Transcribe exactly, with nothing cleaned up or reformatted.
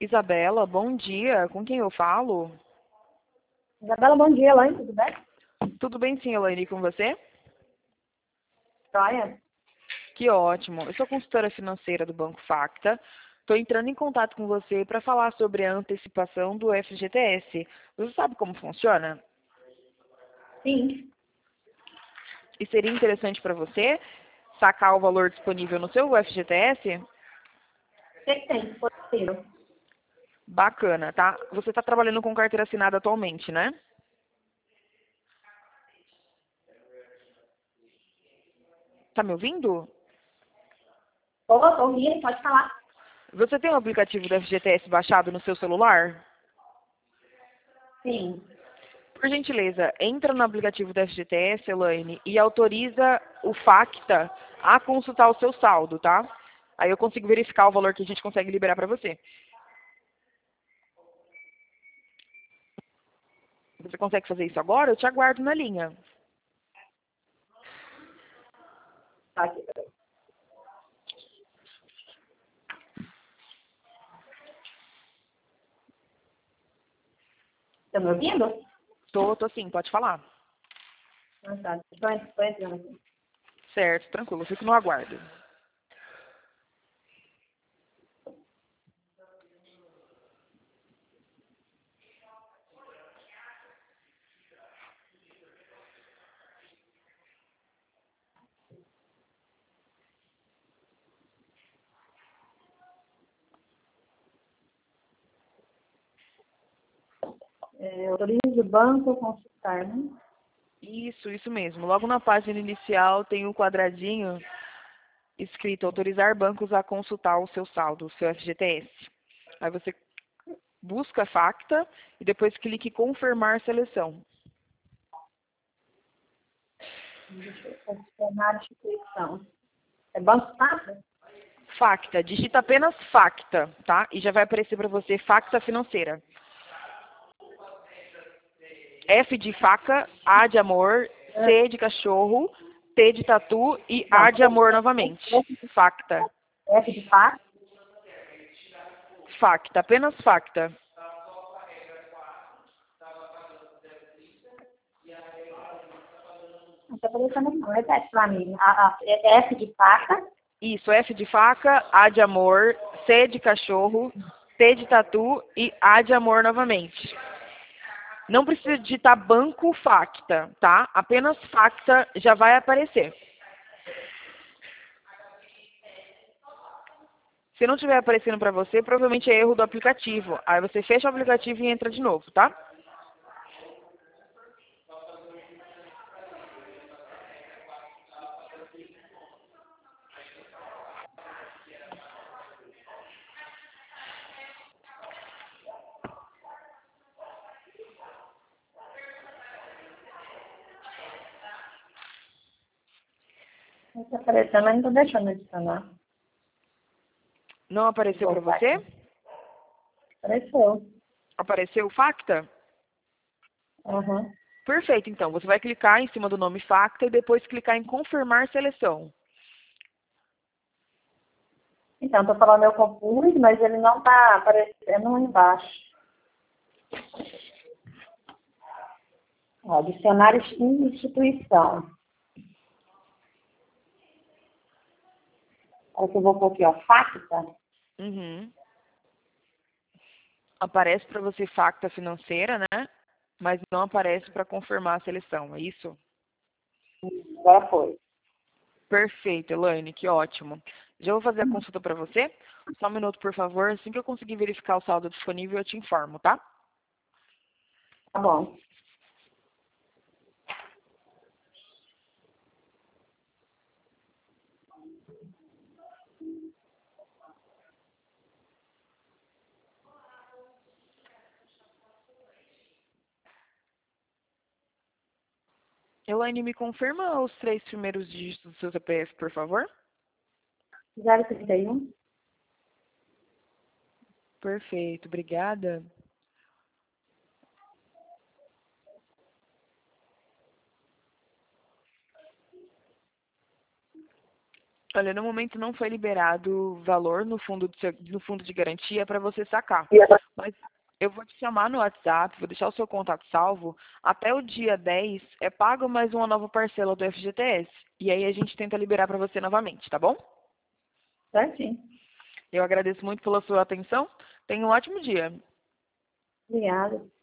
Isabela, bom dia. Com quem eu falo? Isabela, bom dia, Elaine, tudo bem? Tudo bem, sim, Elaine, e com você? Joia. Que ótimo. Eu sou consultora financeira do Banco Facta. Estou entrando em contato com você para falar sobre a antecipação do F G T S. Você sabe como funciona? Sim. E seria interessante para você sacar o valor disponível no seu F G T S? O que, que tem disponível? Bacana, tá? Você está trabalhando com carteira assinada atualmente, né? Tá me ouvindo? Ô, tô ouvindo, pode falar. Você tem o aplicativo do F G T S baixado no seu celular? Sim. Por gentileza, entra no aplicativo do F G T S, Elaine, e autoriza o Facta a consultar o seu saldo, tá? Aí eu consigo verificar o valor que a gente consegue liberar para você. Você consegue fazer isso agora? Eu te aguardo na linha. Tá aqui. Tá me ouvindo? Tô, tô sim, pode falar. Ah, tá. Tô, en- tô entrando aqui. Certo, tranquilo, eu fico no aguardo. É, autorize o banco a consultar, né? Isso, isso mesmo. Logo na página inicial tem um quadradinho escrito autorizar bancos a consultar o seu saldo, o seu F G T S. Aí você busca Facta e depois clique em confirmar seleção. Deixa eu adicionar a instituição. É banco Safra? Facta, digita apenas Facta, tá? E já vai aparecer para você Facta Financeira. F de faca, A de amor, C de cachorro, T de tatu e Não. A de amor novamente. Facta. F de faca. Facta, apenas Facta. Não tá aparecendo aqui, não. Repete pra mim. A, a, é F de faca. Isso, F de faca, A de amor, C de cachorro, T de tatu e A de amor novamente. Não precisa digitar banco Facta, tá? Apenas Facta já vai aparecer. Se não estiver aparecendo para você, provavelmente é erro do aplicativo. Aí você fecha o aplicativo e entra de novo, tá? Não tá aparecendo, mas não tô deixando adicionar. Não apareceu para Vou você? fazer. Apareceu. Apareceu o Facta? Uhum. Perfeito, então. Você vai clicar em cima do nome Facta e depois clicar em confirmar seleção. Então, estou falando eu compus, mas ele não está aparecendo lá embaixo. Ó, adicionar instituição. Aí que eu vou pôr aqui, ó, Facta. Uhum. Aparece para você Facta financeira, né? Mas não aparece para confirmar a seleção, é isso? Agora foi. Perfeito, Elaine, que ótimo. Já vou fazer a consulta para você. Só um minuto, por favor. Assim que eu conseguir verificar o saldo disponível, eu te informo, tá? Tá bom. Elaine, me confirma os três primeiros dígitos do seu C P F, por favor? zero trinta e um. Perfeito, obrigada. Olha, no momento não foi liberado valor no fundo de, seu- no fundo de garantia para você sacar. Mas eu vou te chamar no WhatsApp, vou deixar o seu contato salvo. Até o dia dez é pago mais uma nova parcela do F G T S. E aí a gente tenta liberar para você novamente, tá bom? Certinho. Eu agradeço muito pela sua atenção. Tenha um ótimo dia. Obrigada.